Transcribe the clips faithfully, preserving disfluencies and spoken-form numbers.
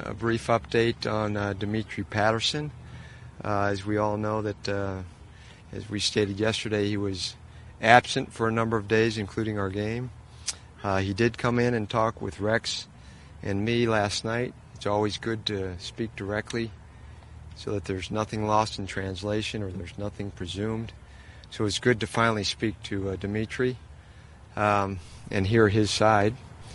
a brief update on uh, Dimitri Patterson. Uh, as we all know that, uh, as we stated yesterday, he was absent for a number of days, including our game. Uh, he did come in and talk with Rex and me last night. It's always good to speak directly so that there's nothing lost in translation or there's nothing presumed. So it's good to finally speak to uh, Dimitri um, and hear his side.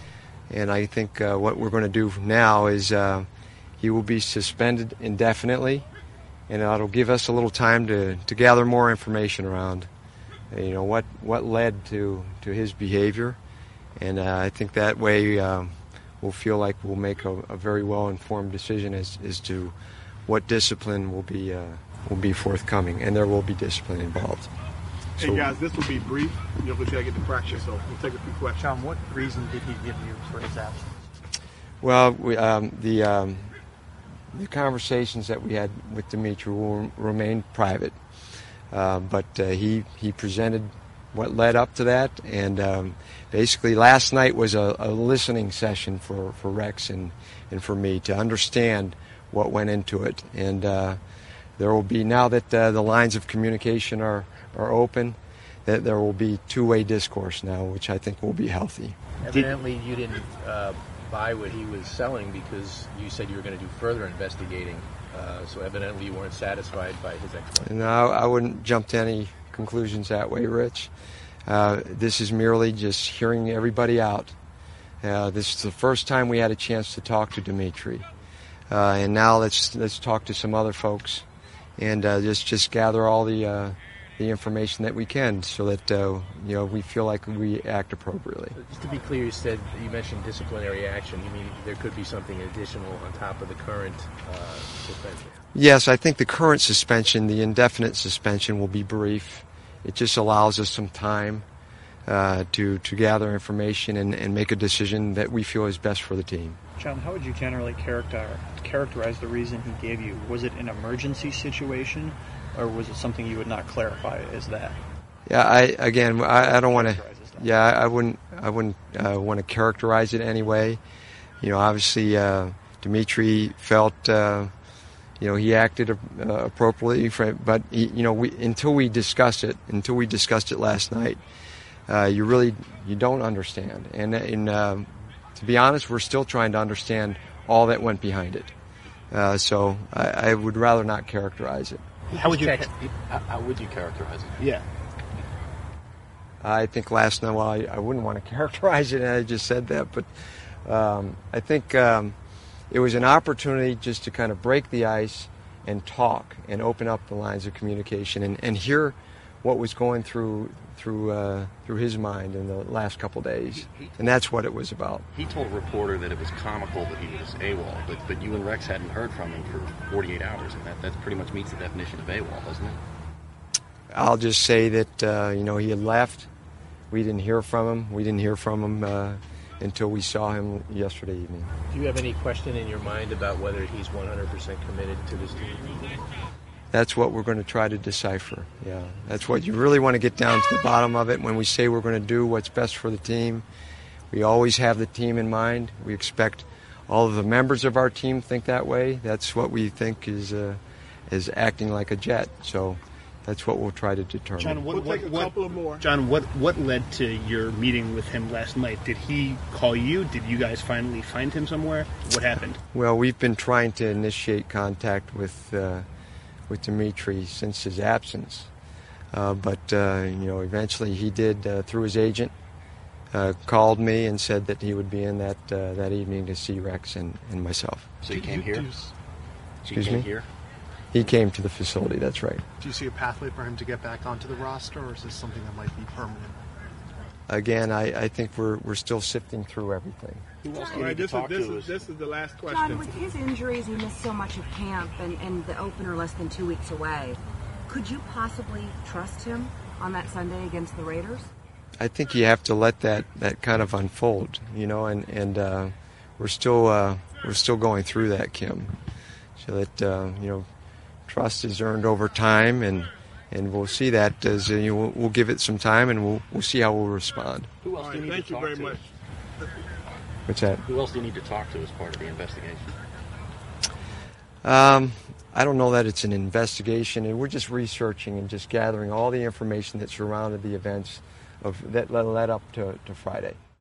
And I think uh, what we're going to do now is uh, he will be suspended indefinitely, and it'll give us a little time to, to gather more information around, you know, what, what led to, to his behavior. And uh, I think that way uh, we'll feel like we'll make a, a very well-informed decision as, as to what discipline will be uh, will be forthcoming, and there will be discipline involved. Hey so, guys, this will be brief. You know, we gotta get to practice, so we'll take a few questions. John, what reason did he give you for his absence? Well, we, um, the um, the conversations that we had with Dimitri will remain private, uh, but uh, he he presented what led up to that, and um, basically last night was a, a listening session for, for Rex and, and for me to understand what went into it. And uh, there will be, now that uh, the lines of communication are, are open, that there will be two-way discourse now, which I think will be healthy. Evidently you didn't uh, buy what he was selling because you said you were going to do further investigating, uh, so evidently you weren't satisfied by his explanation. No, I wouldn't jump to any conclusions that way, Rich. Uh, this is merely just hearing everybody out. Uh, this is the first time we had a chance to talk to Dimitri, uh, and now let's let's talk to some other folks, and uh, just just gather all the uh, the information that we can, so that uh, you know we feel like we act appropriately. Just to be clear, you said you mentioned disciplinary action. You mean there could be something additional on top of the current uh, suspension? Yes, I think the current suspension, the indefinite suspension, will be brief. It just allows us some time uh, to to gather information and, and make a decision that we feel is best for the team. John, how would you generally character, characterize the reason he gave you? Was it an emergency situation, or was it something you would not clarify as that? Yeah, I again, I, I don't want to. Yeah, I wouldn't. I wouldn't uh, want to characterize it anyway. You know, obviously, uh, Dimitri felt. Uh, You know, he acted uh, appropriately, for, but he, you know, we, until we discussed it, until we discussed it last night, uh, you really you don't understand. And, and uh, to be honest, we're still trying to understand all that went behind it. Uh, so I, I would rather not characterize it. How would you how would you characterize it? Yeah. I think last night, well, I, I wouldn't want to characterize it, and I just said that, but um, I think. Um, It was an opportunity just to kind of break the ice and talk and open up the lines of communication and, and hear what was going through through uh, through his mind in the last couple of days. And that's what it was about. He told a reporter that it was comical that he was AWOL, but, but you and Rex hadn't heard from him for forty-eight hours, and that, that pretty much meets the definition of AWOL, doesn't it? I'll just say that, uh, you know, he had left. We didn't hear from him. We didn't hear from him uh, until we saw him yesterday evening. Do you have any question in your mind about whether he's one hundred percent committed to this team? That's what we're going to try to decipher. Yeah, that's what you really want to get down to the bottom of it. When we say we're going to do what's best for the team, we always have the team in mind. We expect all of the members of our team think that way. That's what we think is uh, is acting like a Jet. So that's what we'll try to determine. John, what, we'll what, take a what, couple of more. John, what what led to your meeting with him last night? Did he call you? Did you guys finally find him somewhere? What happened? Well, we've been trying to initiate contact with uh, with Dimitri since his absence, uh, but uh, you know, eventually he did uh, through his agent uh, called me and said that he would be in that uh, that evening to see Rex and, and myself. So you came here? Excuse me? Here? He came to the facility, that's right. Do you see a pathway for him to get back onto the roster, or is this something that might be permanent? Again, I, I think we're we're still sifting through everything. Who else do All you right, need to this is talk this to? is this is the last question. John, with his injuries, he missed so much of camp and, and the opener less than two weeks away. Could you possibly trust him on that Sunday against the Raiders? I think you have to let that, that kind of unfold, you know, and and uh, we're still uh, we're still going through that, Kim, so that uh, you know. Trust is earned over time, and, and we'll see that as uh, you know, we'll, we'll give it some time, and we'll we'll see how we'll respond. Who else All do you right, need thank to you talk very to? much. What's that? Who else do you need to talk to as part of the investigation? Um, I don't know that it's an investigation, and we're just researching and just gathering all the information that surrounded the events of that led up to, to Friday.